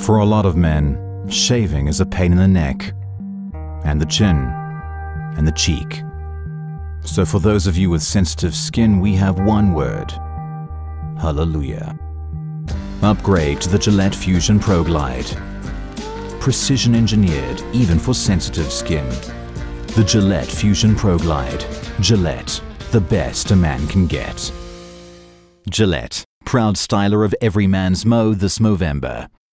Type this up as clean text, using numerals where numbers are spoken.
For a lot of men, shaving is a pain in the neck, and the chin, and the cheek. So for those of you with sensitive skin, we have one word: hallelujah. Upgrade to the Gillette Fusion Pro Glide. Precision engineered even for sensitive skin. The Gillette Fusion Pro Glide. Gillette, the best a man can get. Gillette, proud styler of every man's mo this Movember.